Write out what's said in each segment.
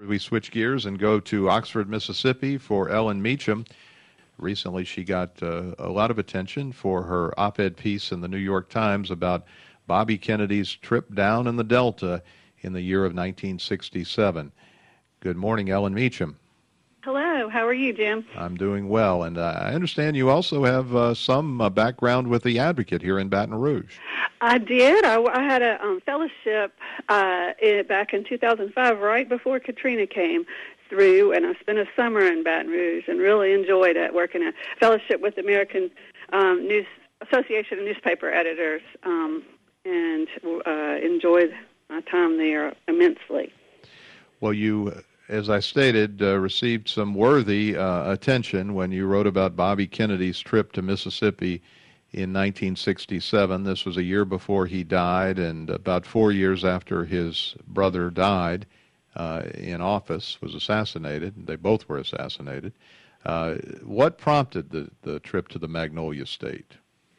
We switch gears and go to Oxford, Mississippi for Ellen Meacham. Recently, she got a lot of attention for her op-ed piece in the New York Times about Bobby Kennedy's trip down in the Delta in the year of 1967. Good morning, Ellen Meacham. Hello. How are you, Jim? I'm doing well, and I understand you also have some background with the Advocate here in Baton Rouge. I did. I had a fellowship back in 2005, right before Katrina came through, and I spent a summer in Baton Rouge and really enjoyed it, working a fellowship with the American News Association of Newspaper Editors, and enjoyed my time there immensely. Well, you, as I stated, received some worthy attention when you wrote about Bobby Kennedy's trip to Mississippi in 1967. This was a year before he died and about 4 years after his brother died in office, was assassinated. They both were assassinated. What prompted the trip to the Magnolia State?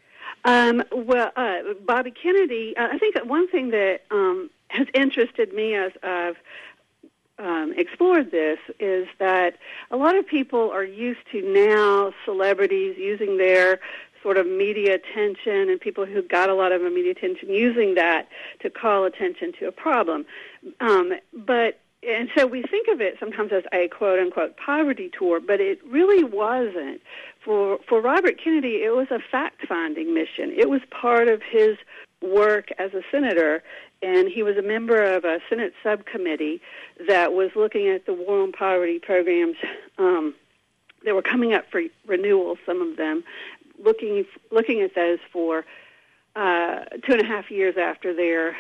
Bobby Kennedy, I think that one thing that has interested me as I've explored this is that a lot of people are used to now celebrities using their sort of media attention, and people who got a lot of media attention using that to call attention to a problem. And so we think of it sometimes as a quote-unquote poverty tour, but it really wasn't. For Robert Kennedy, it was a fact-finding mission. It was part of his work as a senator, and he was a member of a Senate subcommittee that was looking at the war on poverty programs. They were coming up for renewal, some of them, looking at those for 2.5 years after their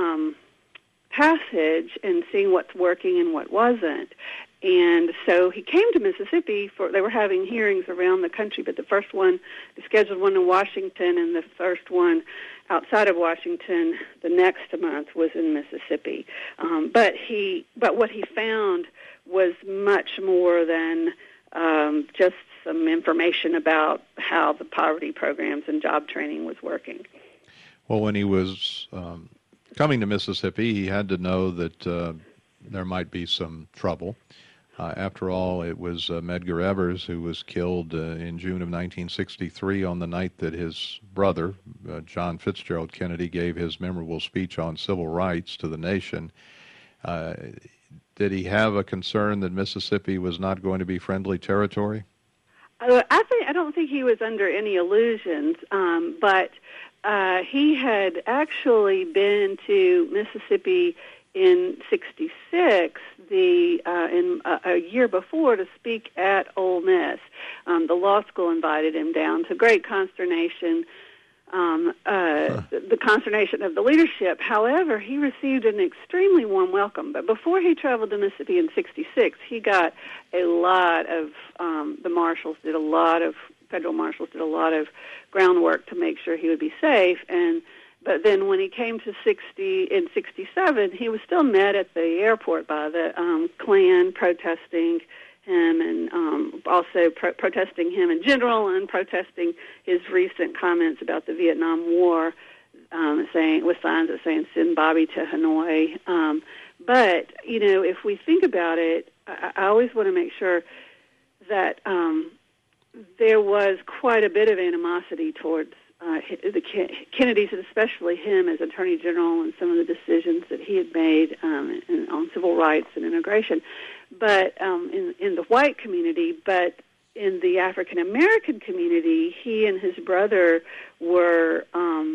passage and seeing what's working and what wasn't. And so he came to Mississippi they were having hearings around the country, but the scheduled one in Washington, and the first one outside of Washington the next month was in Mississippi. But what he found was much more than just some information about how the poverty programs and job training was working. Well, when he was coming to Mississippi, he had to know that there might be some trouble. After all, it was Medgar Evers who was killed in June of 1963 on the night that his brother, John Fitzgerald Kennedy, gave his memorable speech on civil rights to the nation. Did he have a concern that Mississippi was not going to be friendly territory? I don't think he was under any illusions, but he had actually been to Mississippi in '66, a year before, to speak at Ole Miss. The law school invited him down, to great consternation. The consternation of the leadership. However, he received an extremely warm welcome. But before he traveled to Mississippi in '66, he got a lot of federal marshals did a lot of groundwork to make sure he would be safe. But then when he came to in '67, he was still met at the airport by the Klan protesting him, and also protesting him in general, and protesting his recent comments about the Vietnam War, with signs that saying "Send Bobby to Hanoi." But if we think about it, I always want to make sure that there was quite a bit of animosity towards the Kennedys, and especially him as Attorney General, and some of the decisions that he had made on civil rights and integration. But in the white community, but in the African American community, he and his brother were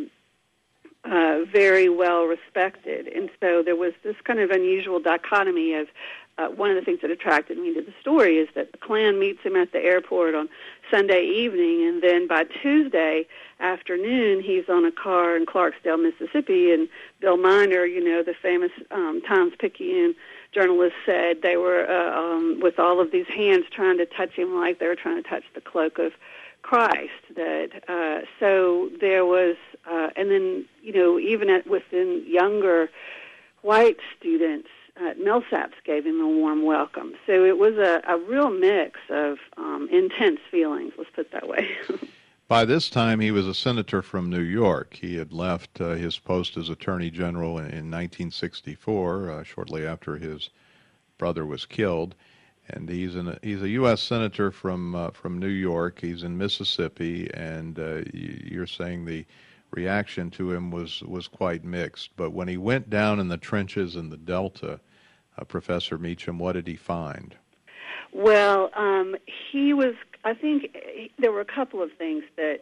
very well respected, and so there was this kind of unusual dichotomy of. One of the things that attracted me to the story is that the Klan meets him at the airport on Sunday evening, and then by Tuesday afternoon, he's on a car in Clarksdale, Mississippi, and Bill Miner, the famous Times-Picayune journalist, said they were with all of these hands trying to touch him like they were trying to touch the cloak of Christ. So there was, and then, even within younger white students, Millsaps gave him a warm welcome. So it was a real mix of intense feelings, let's put it that way. By this time, he was a senator from New York. He had left his post as Attorney General in 1964, shortly after his brother was killed. And he's a U.S. senator from New York. He's in Mississippi, and you're saying the reaction to him was quite mixed. But when he went down in the trenches in the Delta, Professor Meacham, what did he find? Well, he was. I think there were a couple of things that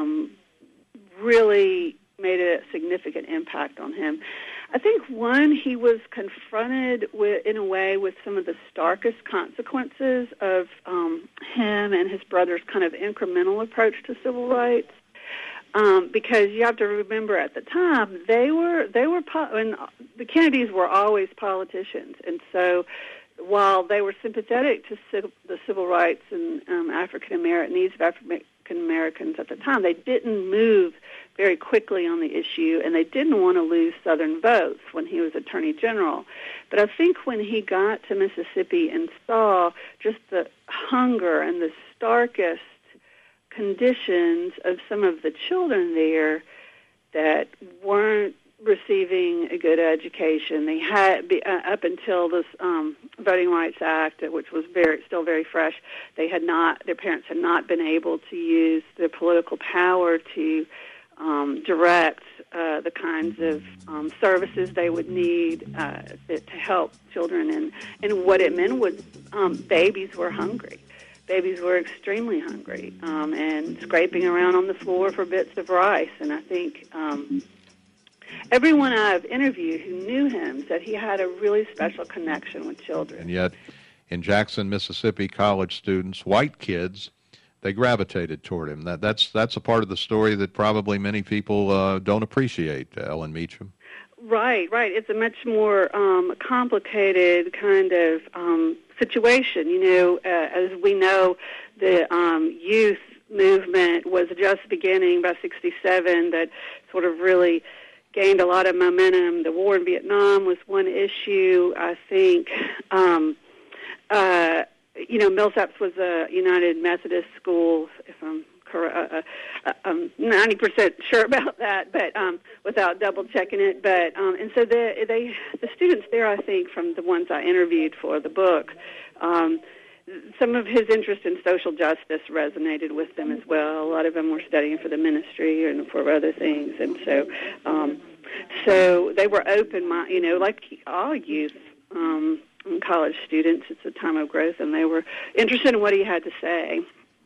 really made a significant impact on him. I think one, he was confronted in a way with some of the starkest consequences of him and his brother's kind of incremental approach to civil rights. Because you have to remember, at the time and the Kennedys were always politicians, and so while they were sympathetic to the civil rights and needs of African Americans at the time, they didn't move very quickly on the issue, and they didn't want to lose Southern votes when he was Attorney General. But I think when he got to Mississippi and saw just the hunger and the starkest conditions of some of the children there that weren't receiving a good education. They had, up until this Voting Rights Act, which was still very fresh, their parents had not been able to use their political power to direct the kinds of services they would need to help children. And what it meant was babies were hungry. Babies were extremely hungry and scraping around on the floor for bits of rice. And I think everyone I've interviewed who knew him said he had a really special connection with children. And yet, in Jackson, Mississippi, college students, white kids, they gravitated toward him. That's a part of the story that probably many people don't appreciate, Ellen Meacham. Right. It's a much more complicated kind of situation. As we know, the youth movement was just beginning by 1967. That sort of really gained a lot of momentum. The war in Vietnam was one issue. I think, Millsaps was a United Methodist school, if I'm correct. I'm 90% sure about that, but without double checking it. But and so the students there, I think, from the ones I interviewed for the book, some of his interest in social justice resonated with them as well. A lot of them were studying for the ministry and for other things, and so they were open, like all youth. College students, it's a time of growth, and they were interested in what he had to say.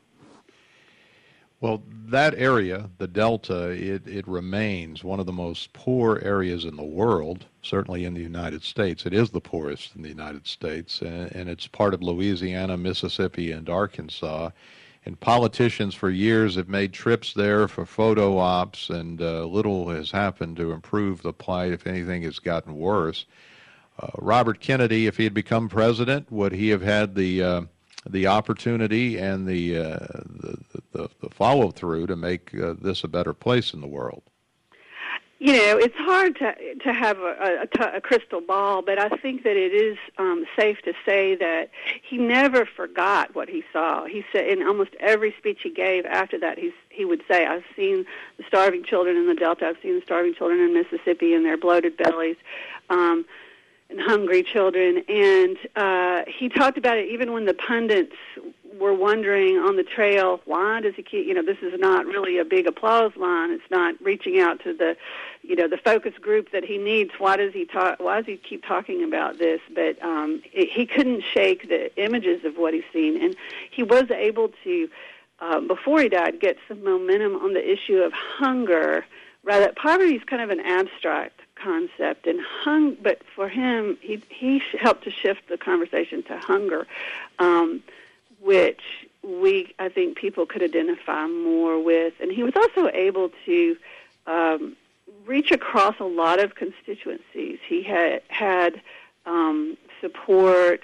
Well, that area, the Delta, it remains one of the most poor areas in the world, certainly in the United States. It is the poorest in the United States, and it's part of Louisiana, Mississippi, and Arkansas. And politicians for years have made trips there for photo ops, and little has happened to improve the plight. If anything, it's gotten worse. Robert Kennedy, if he had become president, would he have had the opportunity and the follow through to make this a better place in the world? It's hard to have a crystal ball, but I think that it is safe to say that he never forgot what he saw. He said in almost every speech he gave after that, he would say, "I've seen the starving children in the Delta. I've seen the starving children in Mississippi and their bloated bellies." And hungry children, and he talked about it even when the pundits were wondering on the trail, why does he keep, this is not really a big applause line, it's not reaching out to the focus group that he needs, why does he keep talking about this? But he couldn't shake the images of what he's seen, and he was able to, before he died, get some momentum on the issue of hunger. Rather, poverty is kind of an abstract concept, and but for him, he helped to shift the conversation to hunger, which I think people could identify more with. And he was also able to reach across a lot of constituencies. He had support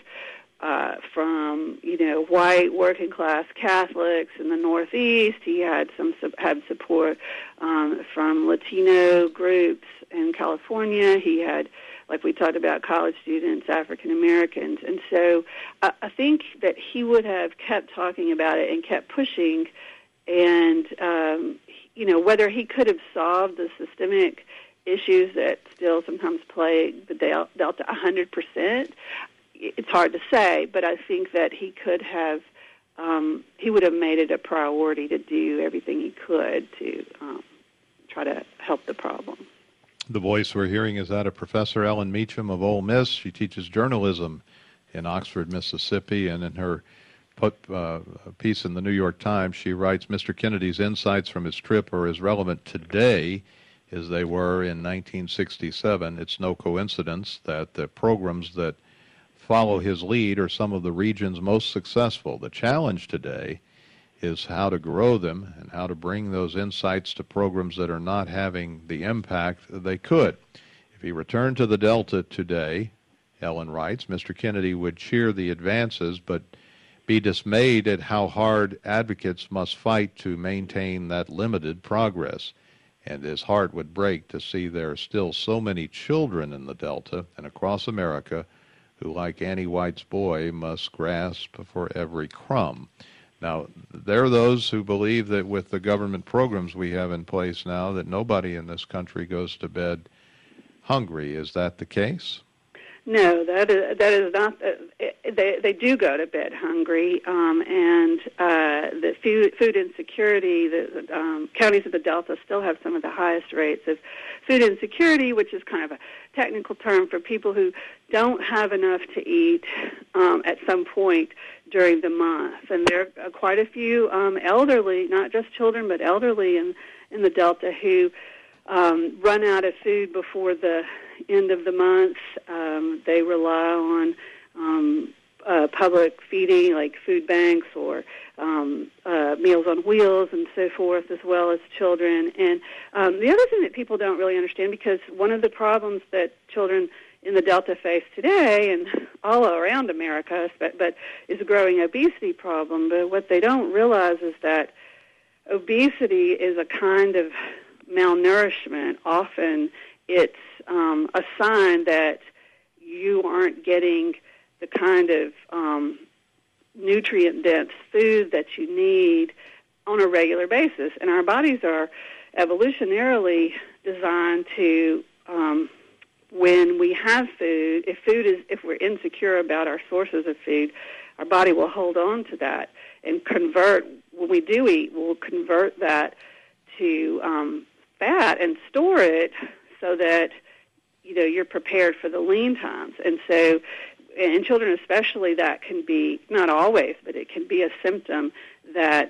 from white working class Catholics in the Northeast. He had support from Latino groups in California. He had, like we talked about, college students, African Americans, and so I think that he would have kept talking about it and kept pushing. And whether he could have solved the systemic issues that still sometimes plague the Delta 100%. it's hard to say, but I think that he could have, he would have made it a priority to do everything he could to try to help the problem. The voice we're hearing is that of Professor Ellen Meacham of Ole Miss. She teaches journalism in Oxford, Mississippi, and in her piece in the New York Times, she writes, Mr. Kennedy's insights from his trip are as relevant today as they were in 1967. It's no coincidence that the programs that follow his lead are some of the region's most successful. The challenge today is how to grow them and how to bring those insights to programs that are not having the impact they could. If he returned to the Delta today, Ellen writes, Mr. Kennedy would cheer the advances, but be dismayed at how hard advocates must fight to maintain that limited progress. And his heart would break to see there are still so many children in the Delta and across America who, like Annie White's boy, must grasp for every crumb. Now, there are those who believe that with the government programs we have in place now, that nobody in this country goes to bed hungry. Is that the case? No, that is not. They do go to bed hungry, and the food insecurity. The counties of the Delta still have some of the highest rates of food insecurity, which is kind of a technical term for people who don't have enough to eat at some point during the month. And there are quite a few elderly, not just children, but elderly in the Delta who run out of food before the end of the month. They rely on public feeding, like food banks or Meals on Wheels and so forth, as well as children. And the other thing that people don't really understand, because one of the problems that children in the Delta face today and all around America, but is a growing obesity problem. But what they don't realize is that obesity is a kind of malnourishment. Often it's a sign that you aren't getting the kind of nutrient-dense food that you need on a regular basis. And our bodies are evolutionarily designed to, when we have food, if we're insecure about our sources of food, our body will hold on to that and convert. When we do eat, we'll convert that to fat and store it so that you're prepared for the lean times. And so in children especially, that can be, not always, but it can be a symptom that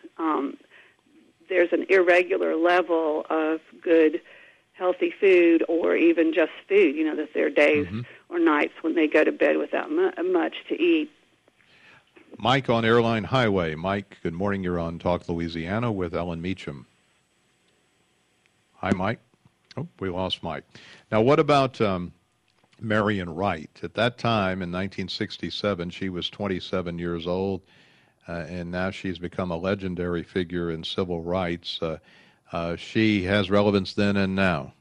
there's an irregular level of good, healthy food, or even just food, that there are days or nights when they go to bed without much to eat. Mike on Airline Highway. Mike, good morning. You're on Talk Louisiana with Ellen Meacham. Hi, Mike. Oh, we lost Mike. Now, what about Marian Wright? At that time, in 1967, she was 27 years old, and now she's become a legendary figure in civil rights. She has relevance then and now.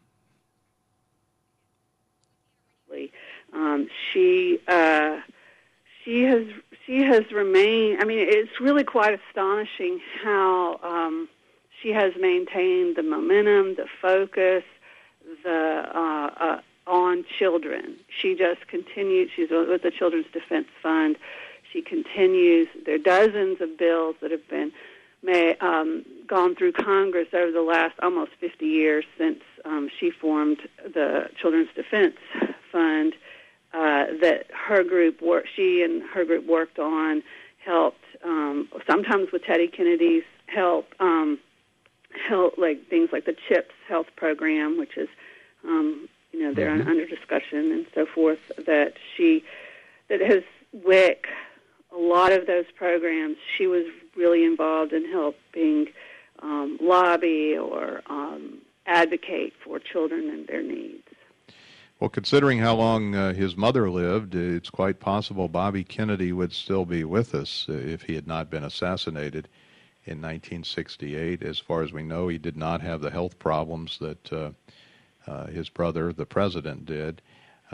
She has remained. I mean, it's really quite astonishing how she has maintained the momentum, the focus, on children. She just continues. She's with the Children's Defense Fund. She continues. There are dozens of bills that have been gone through Congress over the last almost 50 years since she formed the Children's Defense Fund that she and her group worked on, helped sometimes with Teddy Kennedy's help, like things like the CHIPS health program, which is they're under discussion and so forth. That has WIC. A lot of those programs, she was really involved in helping lobby or advocate for children and their needs. Well, considering how long his mother lived, it's quite possible Bobby Kennedy would still be with us if he had not been assassinated in 1968. As far as we know, he did not have the health problems that his brother, the president, did.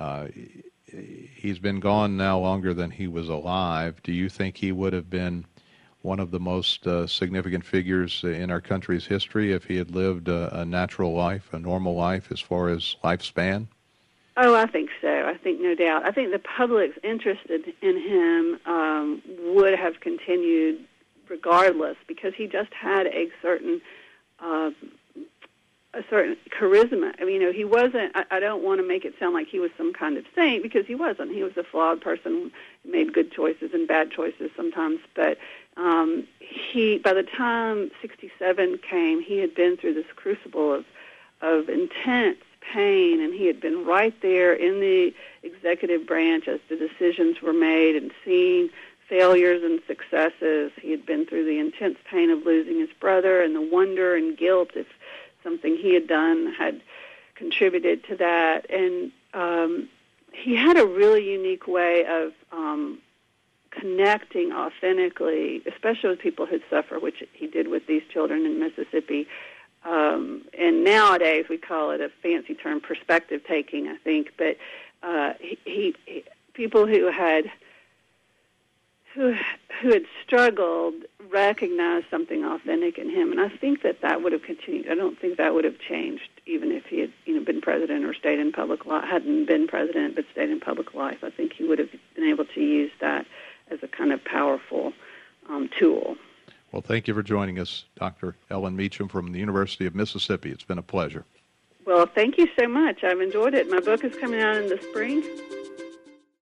He's been gone now longer than he was alive. Do you think he would have been one of the most significant figures in our country's history if he had lived a natural life, a normal life as far as lifespan? Oh, I think so. I think no doubt. I think the public's interest in him would have continued regardless, because he just had a certain charisma. I mean, he wasn't. I don't want to make it sound like he was some kind of saint, because he wasn't. He was a flawed person, made good choices and bad choices sometimes. But by the time '67 came, he had been through this crucible of intense pain, and he had been right there in the executive branch as the decisions were made and seeing failures and successes. He had been through the intense pain of losing his brother and the wonder and guilt if something he had done had contributed to that. And he had a really unique way of connecting authentically, especially with people who suffer, which he did with these children in Mississippi. And nowadays we call it a fancy term, perspective taking, I think. But he people who had struggled recognized something authentic in him, and I think that would have continued. I don't think that would have changed even if he had been president or stayed in public life, hadn't been president but stayed in public life. I think he would have been able to use that as a kind of powerful tool. Well, thank you for joining us, Dr. Ellen Meacham from the University of Mississippi. It's been a pleasure. Well, thank you so much. I've enjoyed it. My book is coming out in the spring.